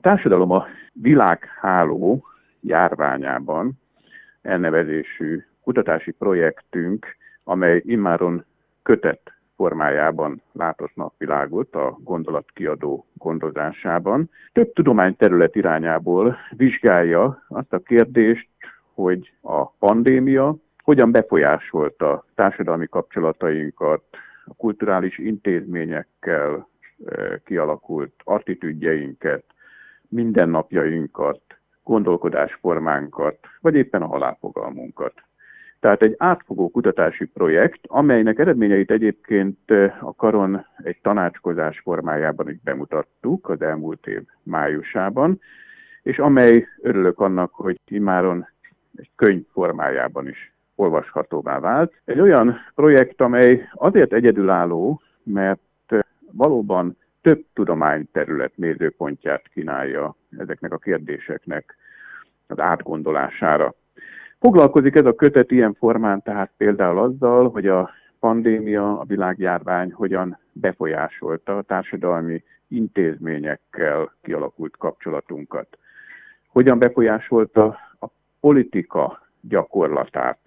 társadalom a világháló járványában elnevezésű kutatási projektünk, amely immáron kötet formájában látott napvilágot a gondolatkiadó gondozásában, több tudományterület irányából vizsgálja azt a kérdést, hogy a pandémia hogyan befolyásolta társadalmi kapcsolatainkat, a kulturális intézményekkel kialakult attitűdjeinket, mindennapjainkat, gondolkodásformánkat, vagy éppen a halálfogalmunkat. Tehát egy átfogó kutatási projekt, amelynek eredményeit egyébként a Karon egy tanácskozás formájában is bemutattuk az elmúlt év májusában, és amely, örülök annak, hogy immáron egy könyv formájában is olvashatóvá vált. Egy olyan projekt, amely azért egyedülálló, mert valóban több tudományterület nézőpontját kínálja ezeknek a kérdéseknek az átgondolására. Foglalkozik ez a kötet ilyen formán tehát például azzal, hogy a pandémia, a világjárvány hogyan befolyásolta a társadalmi intézményekkel kialakult kapcsolatunkat. Hogyan befolyásolta a politika gyakorlatát.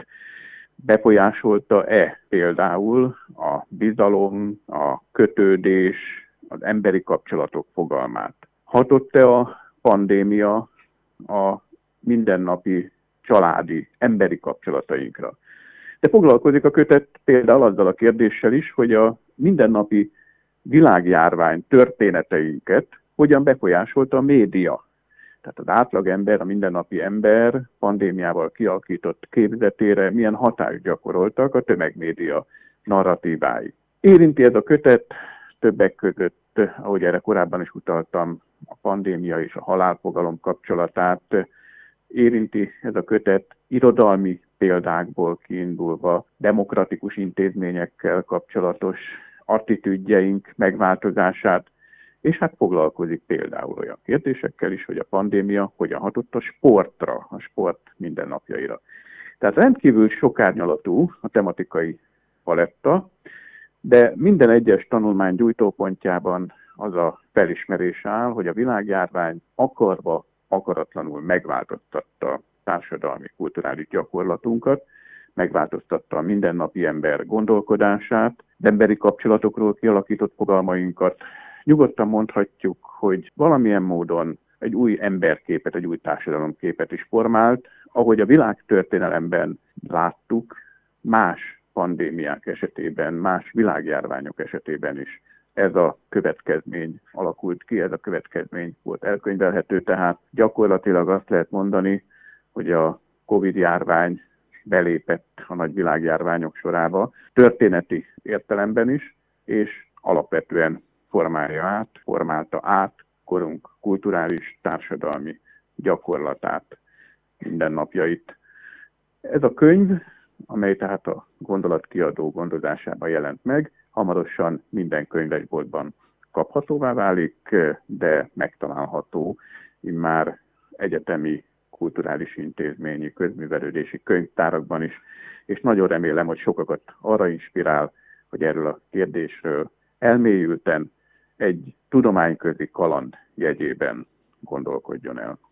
Befolyásolta-e például a bizalom, a kötődés, az emberi kapcsolatok fogalmát? Hatott-e a pandémia a mindennapi családi, emberi kapcsolatainkra? De foglalkozik a kötet például azzal a kérdéssel is, hogy a mindennapi világjárvány történeteinket hogyan befolyásolta a média. Tehát az átlagember, a mindennapi ember pandémiával kialakított képzetére milyen hatást gyakoroltak a tömegmédia narratívái. Érinti ez a kötet többek között, ahogy erre korábban is utaltam, a pandémia és a halálfogalom kapcsolatát. Érinti ez a kötet irodalmi példákból kiindulva demokratikus intézményekkel kapcsolatos attitűdjeink megváltozását, és hát foglalkozik például olyan kérdésekkel is, hogy a pandémia hogyan hatott a sportra, a sport mindennapjaira. Tehát rendkívül sokárnyalatú a tematikai paletta, de minden egyes tanulmány gyújtópontjában az a felismerés áll, hogy a világjárvány akarva, akaratlanul megváltoztatta társadalmi, kulturális gyakorlatunkat, megváltoztatta a mindennapi ember gondolkodását, emberi kapcsolatokról kialakított fogalmainkat. Nyugodtan mondhatjuk, hogy valamilyen módon egy új emberképet, egy új társadalomképet is formált, ahogy a világtörténelemben láttuk, más pandémiák esetében, más világjárványok esetében is ez a következmény alakult ki, ez a következmény volt elkönyvelhető, tehát gyakorlatilag azt lehet mondani, hogy a Covid-járvány belépett a nagy világjárványok sorába, történeti értelemben is, és alapvetően formálta át korunk kulturális, társadalmi gyakorlatát, mindennapjait. Ez a könyv, amely tehát a gondolatkiadó gondozásában jelent meg, hamarosan minden könyvesboltban kaphatóvá válik, de megtalálható immár egyetemi, kulturális intézményi, közművelődési könyvtárakban is, és nagyon remélem, hogy sokakat arra inspirál, hogy erről a kérdésről elmélyülten egy tudományközi kaland jegyében gondolkodjon el.